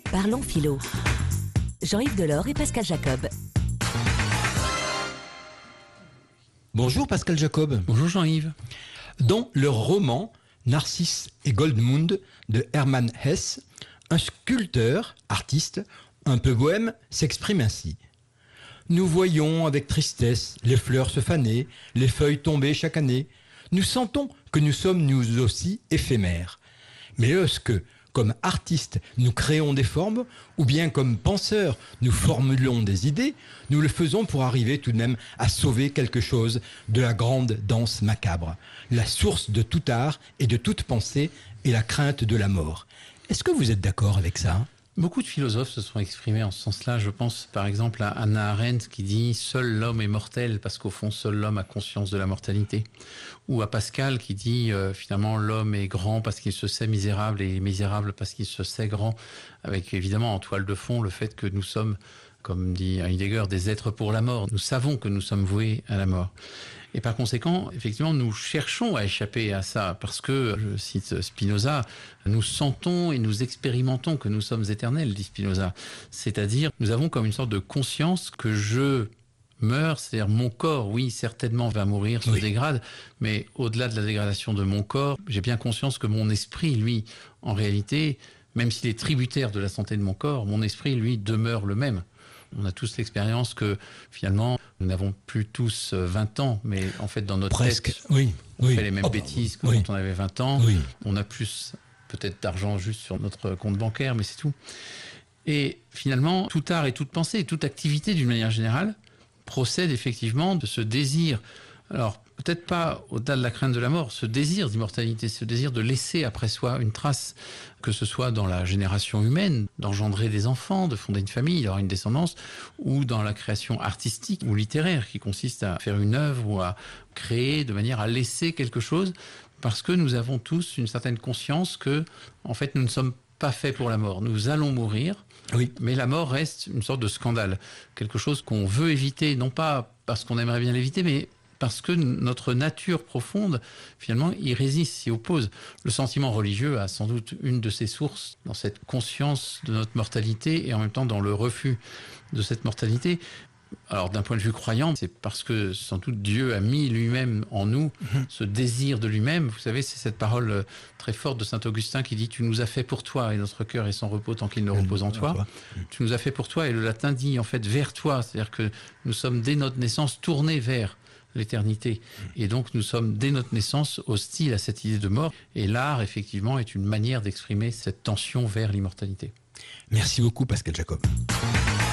Parlons philo. Jean-Yves Delors et Pascal Jacob. Bonjour Pascal Jacob. Bonjour Jean-Yves. Dans le roman Narcisse et Goldmund de Hermann Hesse, un sculpteur, artiste, un peu bohème, s'exprime ainsi. Nous voyons avec tristesse les fleurs se faner, les feuilles tomber chaque année. Nous sentons que nous sommes nous aussi éphémères. Mais est-ce que, comme artistes, nous créons des formes, ou bien comme penseurs, nous formulons des idées, nous le faisons pour arriver tout de même à sauver quelque chose de la grande danse macabre. La source de tout art et de toute pensée est la crainte de la mort. Est-ce que vous êtes d'accord avec ça ? Beaucoup de philosophes se sont exprimés en ce sens-là. Je pense par exemple à Hannah Arendt qui dit « Seul l'homme est mortel » parce qu'au fond, seul l'homme a conscience de la mortalité. Ou à Pascal qui dit finalement l'homme est grand parce qu'il se sait misérable et misérable parce qu'il se sait grand, avec évidemment en toile de fond le fait que nous sommes, comme dit Heidegger, des êtres pour la mort. Nous savons que nous sommes voués à la mort. Et par conséquent, effectivement, nous cherchons à échapper à ça parce que, je cite Spinoza, nous sentons et nous expérimentons que nous sommes éternels, dit Spinoza. C'est-à-dire, nous avons comme une sorte de conscience que je meurs, c'est-à-dire mon corps, oui, certainement va mourir, se dégrade, mais au-delà de la dégradation de mon corps, j'ai bien conscience que mon esprit, lui, en réalité, même s'il est tributaire de la santé de mon corps, mon esprit, lui, demeure le même. On a tous l'expérience que, finalement, nous n'avons plus tous 20 ans, mais en fait, dans notre tête, on fait les mêmes bêtises que quand on avait 20 ans. Oui. On a plus, peut-être, d'argent juste sur notre compte bancaire, mais c'est tout. Et finalement, tout art et toute pensée, toute activité, d'une manière générale, procède effectivement de ce désir. Alors, peut-être pas au-delà de la crainte de la mort, ce désir d'immortalité, ce désir de laisser après soi une trace, que ce soit dans la génération humaine, d'engendrer des enfants, de fonder une famille, d'avoir une descendance, ou dans la création artistique ou littéraire, qui consiste à faire une œuvre ou à créer de manière à laisser quelque chose, parce que nous avons tous une certaine conscience que, en fait, nous ne sommes pas faits pour la mort. Nous allons mourir, mais la mort reste une sorte de scandale, quelque chose qu'on veut éviter, non pas parce qu'on aimerait bien l'éviter, mais parce que notre nature profonde, finalement, y résiste, s'y oppose. Le sentiment religieux a sans doute une de ses sources dans cette conscience de notre mortalité et en même temps dans le refus de cette mortalité. Alors, d'un point de vue croyant, c'est parce que sans doute Dieu a mis lui-même en nous ce désir de lui-même. Vous savez, c'est cette parole très forte de saint Augustin qui dit « Tu nous as fait pour toi et notre cœur est sans repos tant qu'il ne repose en toi. » Tu nous as fait pour toi et le latin dit en fait « vers toi », c'est-à-dire que nous sommes dès notre naissance tournés vers l'éternité. Et donc, nous sommes, dès notre naissance, hostiles à cette idée de mort. Et l'art, effectivement, est une manière d'exprimer cette tension vers l'immortalité. Merci beaucoup, Pascal Jacob.